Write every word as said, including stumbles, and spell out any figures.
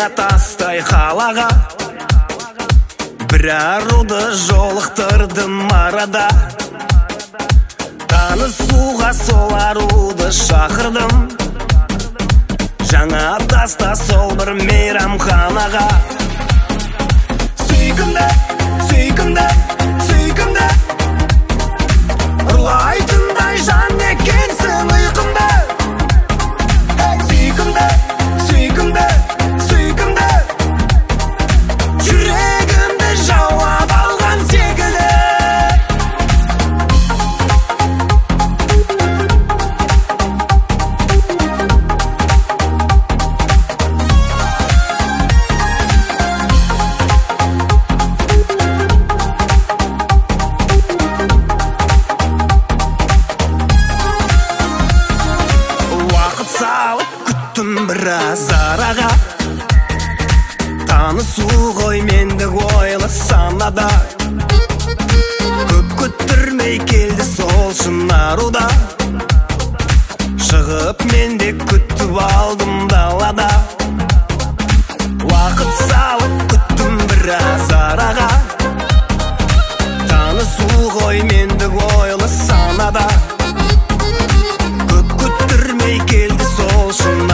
жаңа тастай қалаға, бір аруды жолықтырдым арада. Танысуға сол аруды шақырдым, жаңа таста сол бір мейрамханаға. Сүйкімді, сүйкімді, сүйкімді, ұрлайтындай жан екенсің ұйқымды. Сүйкімді, сүйкімді, сүйкімді, жүрегімді жауап алған секілді. Салып күттім біраз араға, танысу ғой мендік ойлы санада. Көп күттірмей келді сол шын аруда, шығып мен де күттіп алдым далада. Уақыт салып күттім біраз араға, танысу ғой мендік ойлы санада. Көп күттірмей келді сол шын